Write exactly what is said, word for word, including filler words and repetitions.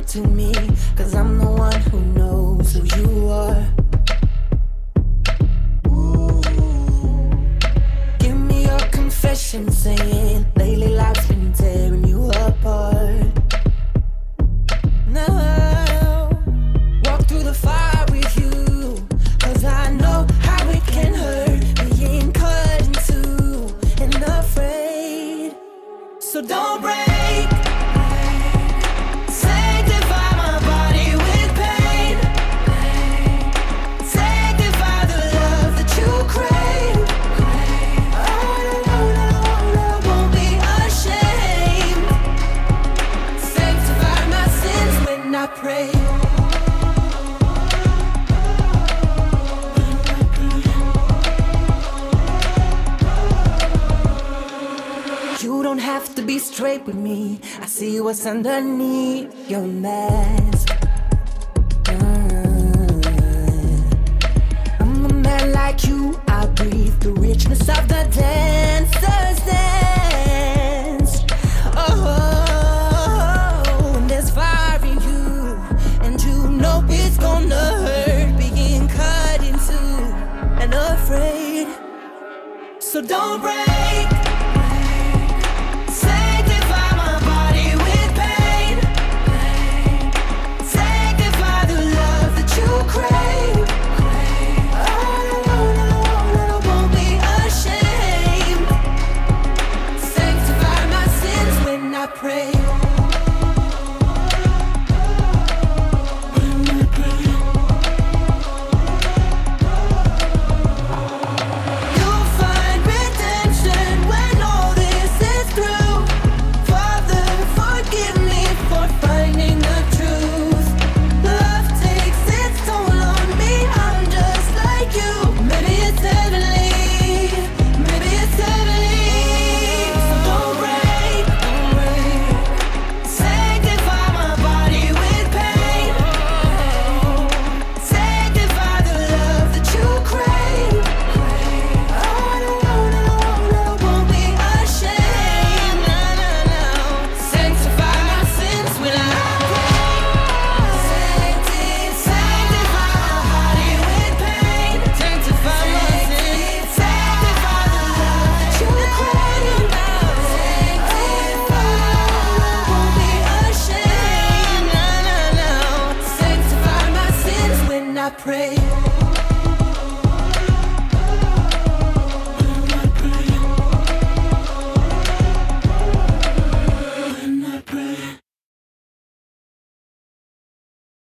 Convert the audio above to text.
to me, cause I'm the one who knows who you are. Ooh. Give me your confession, saying lately life's been tearing you apart. Now, walk through the fire with you, cause I know how it can hurt, being cut in two and afraid. So don't break. Pray. You don't have to be straight with me. I see what's underneath your mask. uh, I'm a man like you. I breathe the richness of the dancer's dance. Oh, it's gonna hurt being cut into and afraid. So don't break. Sanctify my body with pain. Sanctify the love that you crave. Oh, no, no, no, no, won't be ashamed. Sanctify my sins when I pray. Pray.